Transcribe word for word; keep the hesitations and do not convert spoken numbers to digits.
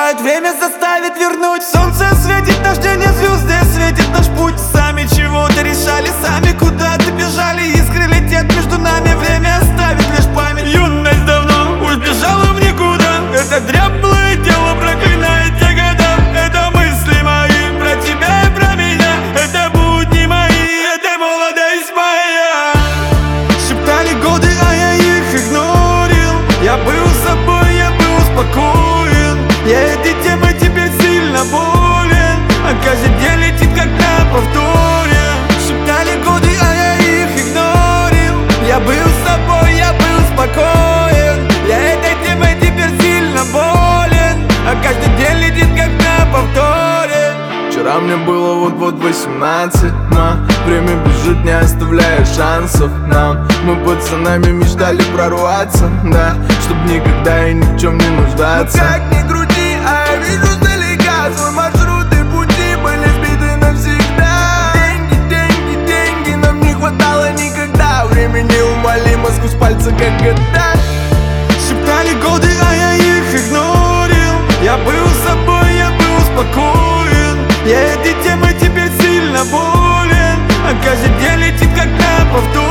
бывает, время заставит вернуть. Солнце светит, дождя не звезды, светит наш путь. Сами чего-то решали, сами куда-то бежали. Искры летят между нами, время оставит лишь память. Юность давно убежала в никуда. Это дряблое тело проклинает те года. Это мысли мои про тебя и про меня. Это будни мои, это молодость моя. Шептали годы, а я их игнорил. Я был собой, я был спокоен. Я этой темой теперь сильно болен. А каждый день летит как на повторе. Шептали годы, а я их игнорил. Я был собой, я был спокоен. Я этой темой теперь сильно болен. А каждый день летит как на повторе. Вчера мне было вот-вот восемнадцать, ма. Время бежит, не оставляя шансов нам. Мы пацанами мечтали прорваться, да, чтоб никогда и ни в чем не нуждаться. Но как ни крути, а я вижу сдалека свой маршрут и пути были сбиты навсегда. Деньги, деньги, деньги нам не хватало никогда. Время неумолимо сквозь пальцы как года. Шептали годы, а я их игнорил. Я был собой, я был спокоен. Я этой темой теперь сильно болен. А каждый день летит как на повтор.